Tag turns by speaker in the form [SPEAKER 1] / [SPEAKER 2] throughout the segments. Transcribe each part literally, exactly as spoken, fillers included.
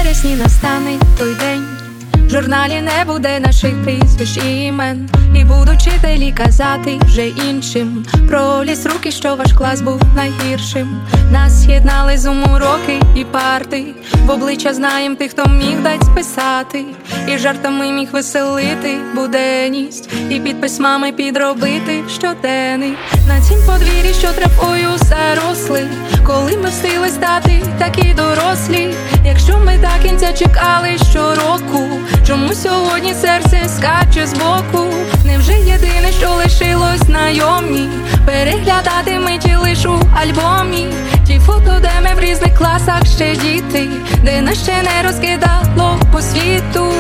[SPEAKER 1] вересні настане той день, в журналі не буде наших прізвищ і імен, і будуть вчителі казати вже іншим про ліс руки, що ваш клас був найгіршим. Нас єднали зум уроки і парти, в обличчя знаєм тих, хто міг дать списати, і жартами міг веселити буденність, і під письмами підробити щоденний. На цім подвір'ї, що травою заросли, коли ми встигли стати такі дорослі. Якщо ми до кінця чекали щороку, чому сьогодні серце скаче збоку? Невже єдине, що лишилось знайомі, переглядати миті лиш у альбомі? Ті фото, де ми в різних класах ще діти, де нас ще не розкидало по світу.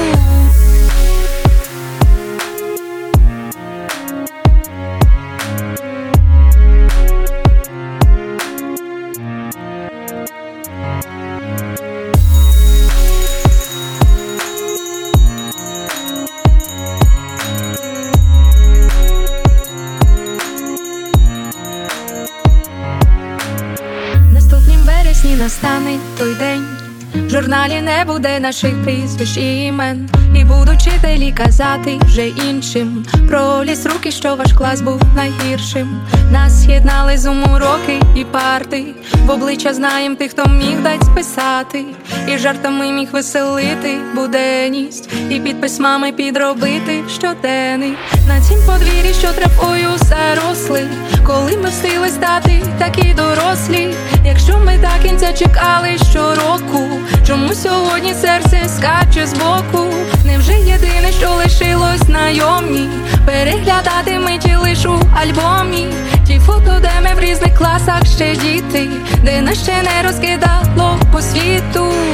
[SPEAKER 1] Настане той день, в журналі не буде наших прізвищ і імен, і будуть вчителі казати вже іншим про ліс руки, що ваш клас був найгіршим. Нас єднали зум уроки і парти, в обличчя знаєм тих, хто міг дать списати, і жартами міг веселити буденність, і під письмами підробити щоденний. На цім подвір'ї, що травою заросли, коли ми встигли стати такі дорослі. Якщо ми до кінця чекали щороку, чому сьогодні серце скаче збоку? Невже єдине, що лишилось знайомі, переглядати миті лиш у альбомі? Ті фото, де ми в різних класах ще діти, де нас ще не розкидало по світу.